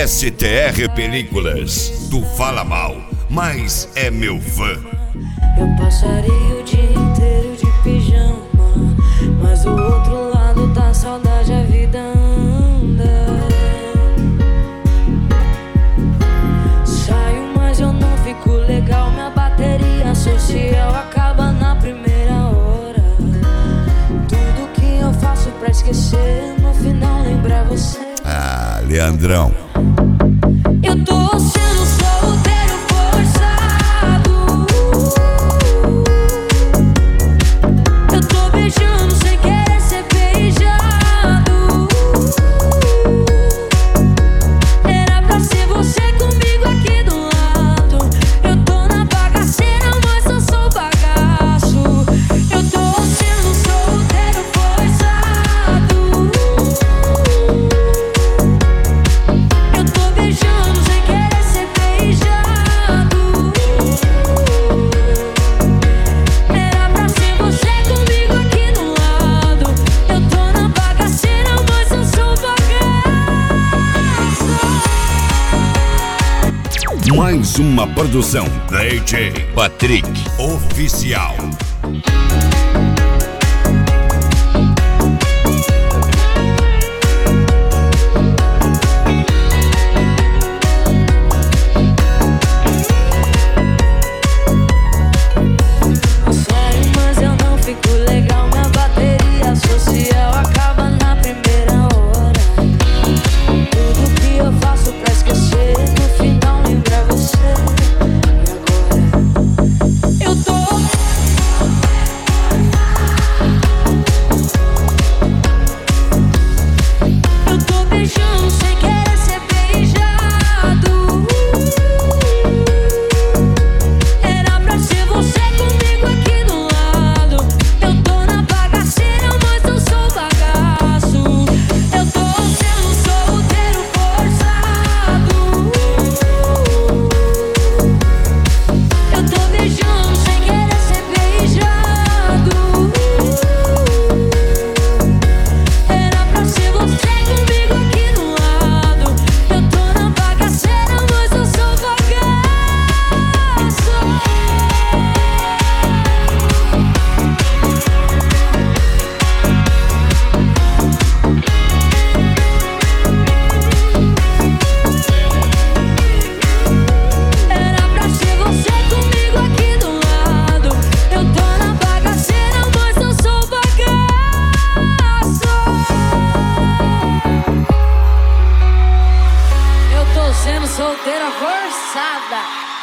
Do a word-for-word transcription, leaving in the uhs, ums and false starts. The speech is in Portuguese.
S T R Películas. Tu fala mal, mas é meu fã. Eu passaria o dia inteiro de pijama, mas do outro lado da saudade a vida anda. Saio, mas eu não fico legal. Minha bateria social acaba na primeira hora. Tudo que eu faço pra esquecer, no final lembrar você. Ah, Leandrão. Eu tô sendo solteiro forçado. Eu tô beijando sem querer ser beijado. Era pra ser você comigo aqui do lado. Eu tô na bagaceira, mas eu sou bagaço. Eu tô sendo solteiro forçado. Eu tô beijando sem querer ser beijado. Era pra ser você comigo aqui do lado. Eu tô na bagaceira, mas eu sou bagaço. Mais uma produção D J Patrick Oficial. Sério, mas eu não fico legal. Minha bateria social acaba na primeira hora. Tudo que eu faço pra esquecer, no final lembrar você. E agora? Eu tô. Eu tô beijando sem querer ser beijado. Era pra ser você comigo aqui do lado. Eu tô na bagaceira, mas eu sou bagaço. Eu tô sendo solteiro forçado. Eu tô beijando sem querer ser beijado. Era pra ser você comigo aqui do lado. Eu tô na bagaceira, mas eu sou bagaço. Era pra ser você comigo aqui do lado. Eu tô na bagaceira, mas eu sou bagaço. Eu tô sendo solteira forçada.